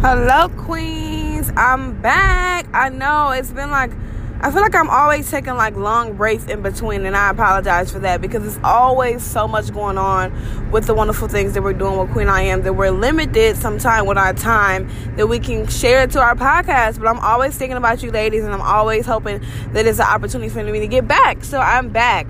Hello, queens. I'm back. I know it's been I feel like I'm always taking long breaks in between, and I apologize for that because it's always so much going on with the wonderful things that we're doing with Queen I Am that we're limited sometime with our time that we can share to our podcast. But I'm always thinking about you ladies, and I'm always hoping that it's an opportunity for me to get back. So I'm back.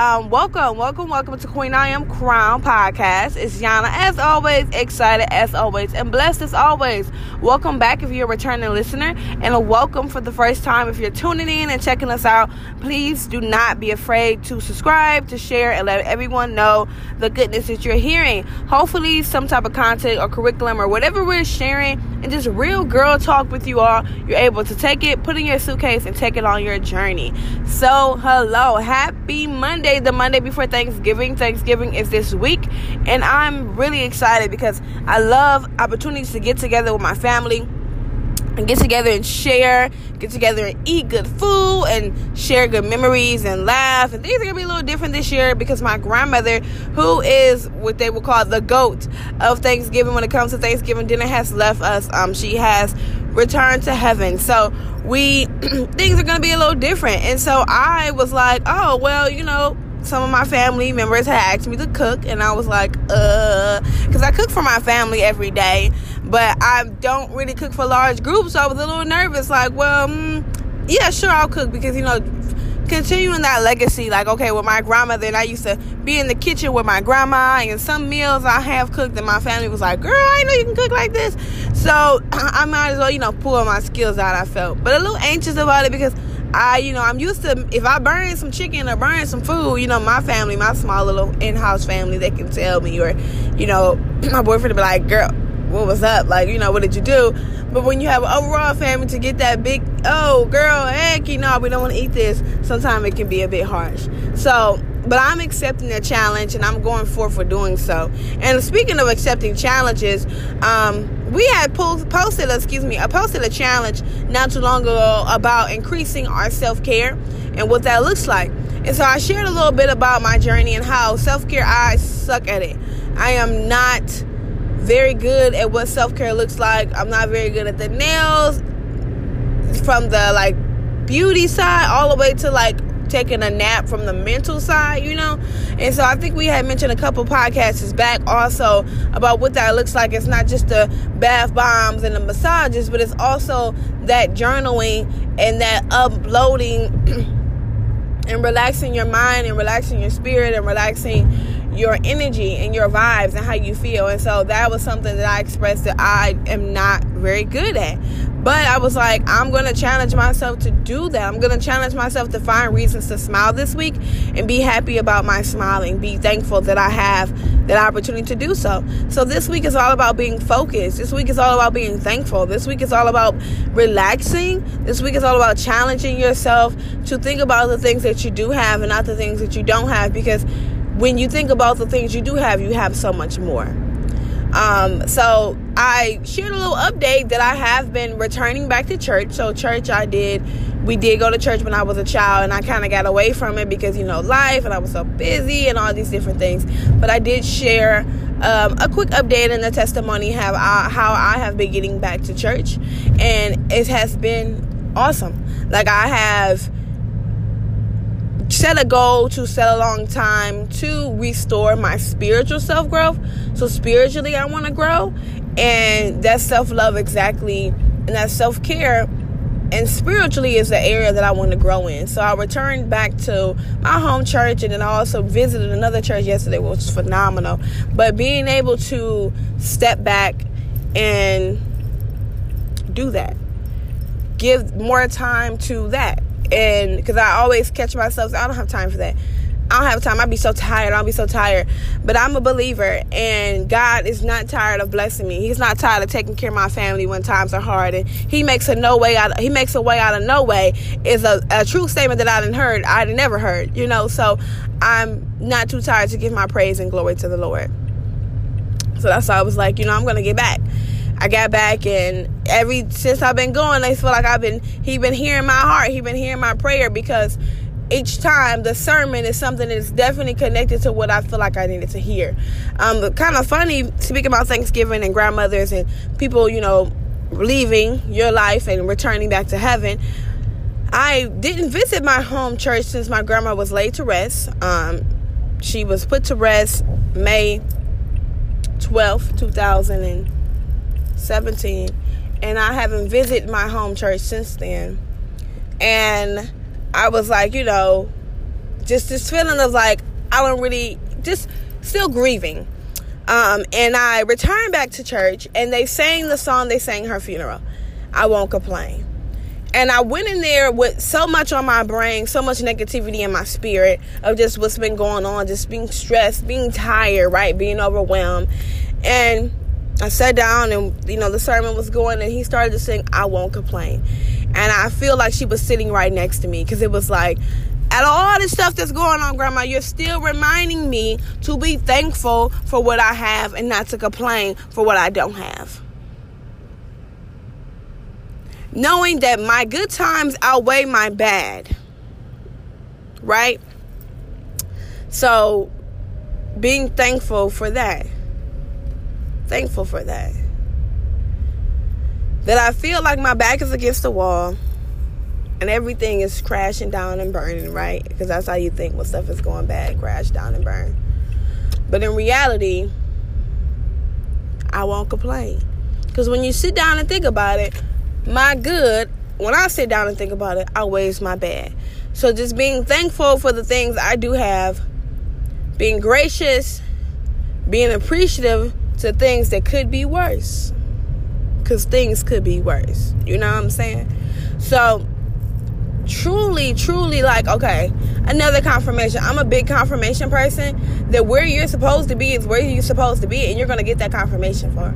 Welcome to Queen I Am Crown Podcast. It's Yana, as always, excited as always, and blessed as always. Welcome back if you're a returning listener, and a welcome for the first time if you're tuning in and checking us out. Please do not be afraid to subscribe, to share, and let everyone know the goodness that you're hearing. Hopefully some type of content or curriculum or whatever we're sharing and just real girl talk with you all, you're able to take it, put it in your suitcase, and take it on your journey. So hello, happy Monday, the Monday before Thanksgiving. Thanksgiving is this week, and I'm really excited because I love opportunities to get together with my family and get together and share, get together and eat good food and share good memories and laugh. And things are going to be a little different this year because my grandmother, who is what they would call the GOAT of Thanksgiving when it comes to Thanksgiving dinner, has left us. She has returned to heaven. So things are going to be a little different. And so I was like, oh, well, some of my family members had asked me to cook, and I was like, because I cook for my family every day, but I don't really cook for large groups, so I was a little nervous, yeah, sure, I'll cook, because, continuing that legacy, with my grandmother, and I used to be in the kitchen with my grandma, and some meals I have cooked, and my family was like, girl, I know you can cook like this, so I might as well, pull my skills out, I felt, but a little anxious about it, because I'm used to, if I burn some chicken or burn some food, my family, my small little in-house family, they can tell me, or, my boyfriend will be like, girl, what was up? What did you do? But when you have an overall family, to get that big, oh, girl, heck, we don't want to eat this, sometimes it can be a bit harsh. So, but I'm accepting the challenge, and I'm going forth for doing so. And speaking of accepting challenges, we had posted a challenge not too long ago about increasing our self-care and what that looks like. And so I shared a little bit about my journey and how self-care, I suck at it. I am not very good at what self-care looks like. I'm not very good at the nails, from the beauty side all the way to taking a nap from the mental side, And so I think we had mentioned a couple podcasts back also about what that looks like. It's not just the bath bombs and the massages, but it's also that journaling and that uploading and relaxing your mind and relaxing your spirit and relaxing your energy and your vibes and how you feel. And so that was something that I expressed that I am not very good at. But I was like, I'm going to challenge myself to do that. I'm going to challenge myself to find reasons to smile this week and be happy about my smiling. Be thankful that I have that opportunity to do so. So this week is all about being focused. This week is all about being thankful. This week is all about relaxing. This week is all about challenging yourself to think about the things that you do have and not the things that you don't have. Because when you think about the things you do have, you have so much more. So I shared a little update that I have been returning back to church. So church we did go to church when I was a child, and I kind of got away from it because, life, and I was so busy and all these different things. But I did share a quick update in the testimony how I have been getting back to church, and it has been awesome. I have set a goal to set a long time to restore my spiritual self-growth. So spiritually, I want to grow, and that's self-love exactly, and that's self-care, and spiritually is the area that I want to grow in. So I returned back to my home church, and then I also visited another church yesterday, which was phenomenal. But being able to step back and do that, give more time to that. And because I always catch myself, I don't have time for that. I don't have time. I'll be so tired. But I'm a believer, and God is not tired of blessing me. He's not tired of taking care of my family when times are hard. And He makes a way out of no way is a true statement that I never heard. So I'm not too tired to give my praise and glory to the Lord. So that's why I was like, I'm going to get back. I got back, and since I've been going, I feel like He been hearing my heart. He been hearing my prayer, because each time the sermon is something that is definitely connected to what I feel like I needed to hear. Kind of funny, speaking about Thanksgiving and grandmothers and people, leaving your life and returning back to heaven, I didn't visit my home church since my grandma was laid to rest. She was put to rest May 12th, 2017. And I haven't visited my home church since then. And I was like, just this feeling of like, I don't really, just still grieving. And I returned back to church, and they sang the song they sang her funeral, I Won't Complain. And I went in there with so much on my brain, so much negativity in my spirit of just what's been going on, just being stressed, being tired, right? Being overwhelmed. And I sat down and, the sermon was going, and he started to sing, I Won't Complain. And I feel like she was sitting right next to me, because it was like, out of all the stuff that's going on, Grandma, you're still reminding me to be thankful for what I have and not to complain for what I don't have. Knowing that my good times outweigh my bad. Right? So, being thankful for that. Thankful for that. That I feel like my back is against the wall and everything is crashing down and burning, right? Because that's how you think when stuff is going bad, crash down and burn. But in reality, I won't complain. Because when you sit down and think about it, my good, when I sit down and think about it, outweighs my bad. So just being thankful for the things I do have, being gracious, being appreciative to things that could be worse. Because things could be worse. You know what I'm saying? So, truly, like, okay, another confirmation. I'm a big confirmation person, that where you're supposed to be is where you're supposed to be, and you're going to get that confirmation for it.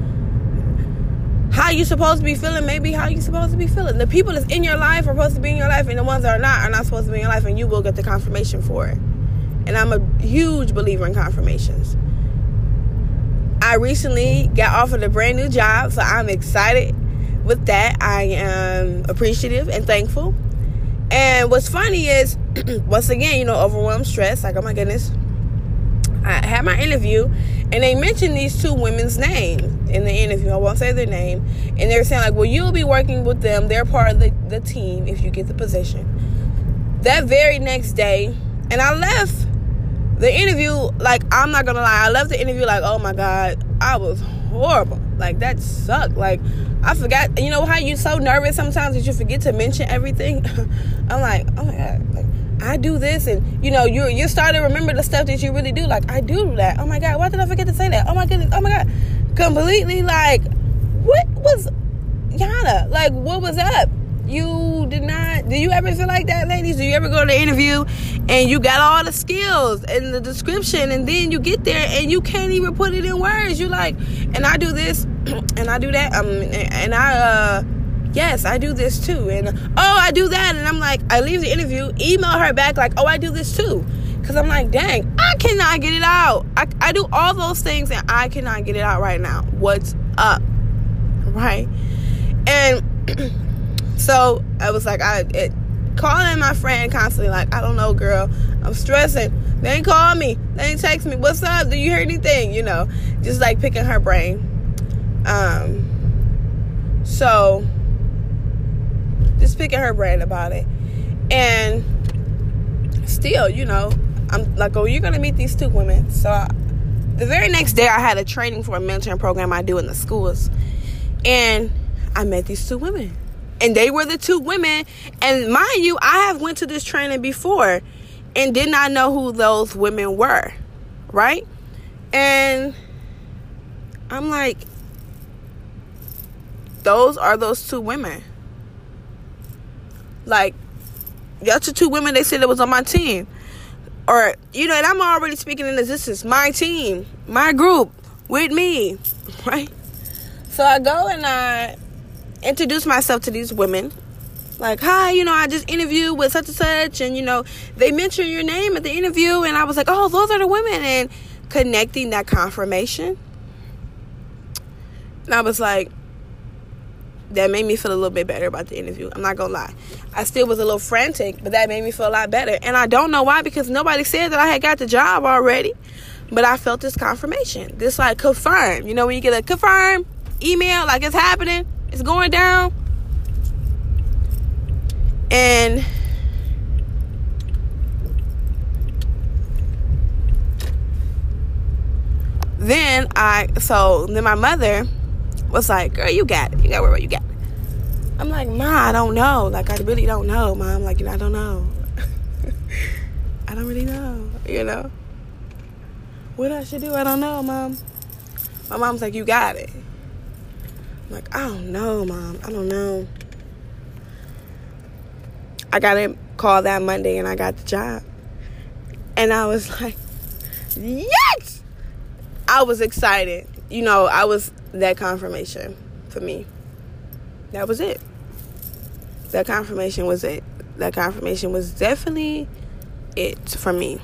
How you supposed to be feeling, maybe how you supposed to be feeling. The people that's in your life are supposed to be in your life, and the ones that are not supposed to be in your life, and you will get the confirmation for it. And I'm a huge believer in confirmations. I recently got offered a brand new job, so I'm excited with that. I am appreciative and thankful. And what's funny is, once again, overwhelmed, stress, like, oh my goodness. I had my interview, and they mentioned these two women's names in the interview. I won't say their name. And they were saying, like, well, you'll be working with them. They're part of the team if you get the position. That very next day, and I left the interview, like, I'm not going to lie. I left the interview like, oh, my God, I was horrible. Like, that sucked. Like, I forgot. You know how you're so nervous sometimes that you forget to mention everything? I'm like, oh, my God. Like, I do this, and you start to remember the stuff that you really do. Like, I do that. Oh my God, why did I forget to say that? Oh my goodness. Oh my God, completely like, what was Yana? Like, what was up? You did not. Do you ever feel like that, ladies? Do you ever go to the interview and you got all the skills and the description, and then you get there and you can't even put it in words? You like, and I do this, and I do that, and I yes, I do this too. And, oh, I do that. And I'm like, I leave the interview, email her back like, oh, I do this too. Because I'm like, dang, I cannot get it out. I do all those things and I cannot get it out right now. What's up? Right? And so I was like, calling my friend constantly like, I don't know, girl. I'm stressing. They ain't call me. They ain't text me. What's up? Do you hear anything? Just like picking her brain. So just picking her brain about it. And still, I'm like, oh, you're going to meet these two women. So the very next day, I had a training for a mentoring program I do in the schools. And I met these two women. And they were the two women. And mind you, I have went to this training before and did not know who those women were. Right? And I'm like, those are those two women. Like, y'all two women, they said it was on my team. Or, and I'm already speaking in existence. My team, my group, with me, right? So I go and I introduce myself to these women. Like, hi, I just interviewed with such and such. And, they mentioned your name at the interview. And I was like, oh, those are the women. And connecting that confirmation. And I was like, that made me feel a little bit better about the interview. I'm not gonna lie. I still was a little frantic, but that made me feel a lot better. And I don't know why, because nobody said that I had got the job already. But I felt this confirmation. This, like, confirm. When you get a confirm email, like, it's happening. is going down. And then my mother was like, girl, you got it. You got to worry about, you got it. I'm like, Ma, I don't know. Like, I really don't know, Mom. Like, I don't know. I don't really know, What I should do, I don't know, Mom. My mom's like, you got it. I'm like, I don't know, Mom. I don't know. I got a call that Monday, and I got the job. And I was like, yes! I was excited. That confirmation for me. That was it. That confirmation was it. That confirmation was definitely it for me.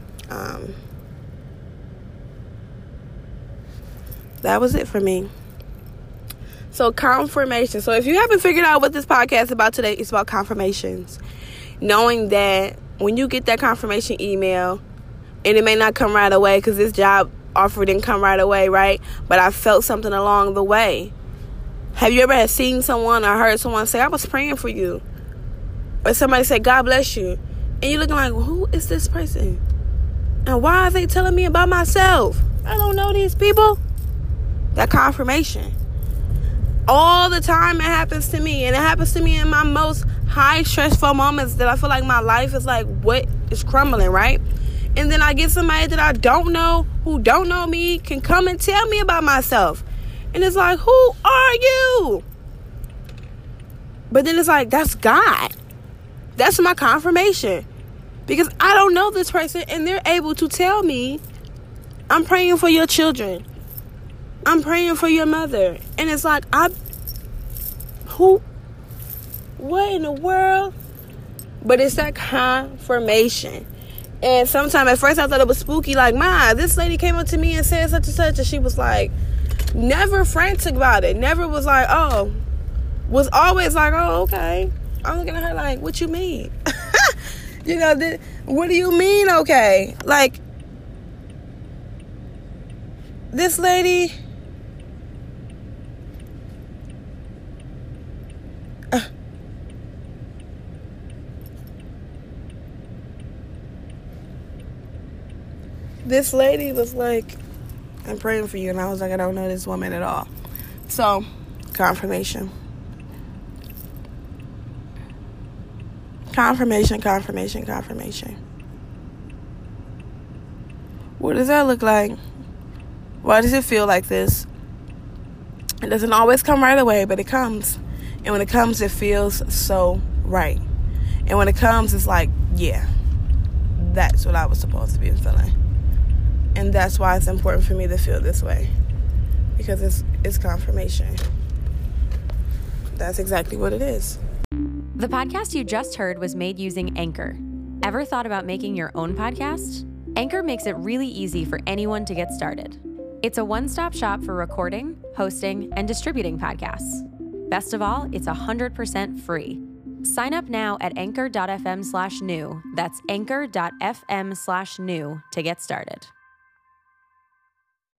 That was it for me. So confirmation. So if you haven't figured out what this podcast is about today, it's about confirmations. Knowing that when you get that confirmation email, and it may not come right away because this job offer didn't come right away, right? But I felt something along the way. Have you ever seen someone or heard someone say, I was praying for you? Or somebody say, God bless you. And you're looking like, well, who is this person? And why are they telling me about myself? I don't know these people. That confirmation. All the time it happens to me. And it happens to me in my most high stressful moments that I feel like my life is like, what is crumbling, right? And then I get somebody that I don't know, who don't know me, can come and tell me about myself. And it's like, who are you? But then it's like, that's God. That's my confirmation. Because I don't know this person, and they're able to tell me, I'm praying for your children. I'm praying for your mother. And it's like, what in the world? But it's that confirmation. And sometimes at first I thought it was spooky, like, Ma, this lady came up to me and said such and such, and she was like, never frantic about it, never was like, was always like, oh, okay. I'm looking at her like, what you mean? What do you mean, okay? Like, this lady, this lady was like, I'm praying for you. And I was like, I don't know this woman at all. So, confirmation. Confirmation. What does that look like? Why does it feel like this? It doesn't always come right away, but it comes. And when it comes, it feels so right. And when it comes, it's like, yeah, that's what I was supposed to be feeling. And that's why it's important for me to feel this way. Because it's confirmation. That's exactly what it is. The podcast you just heard was made using Anchor. Ever thought about making your own podcast? Anchor makes it really easy for anyone to get started. It's a one-stop shop for recording, hosting, and distributing podcasts. Best of all, it's 100% free. Sign up now at anchor.fm/new. That's anchor.fm/new to get started.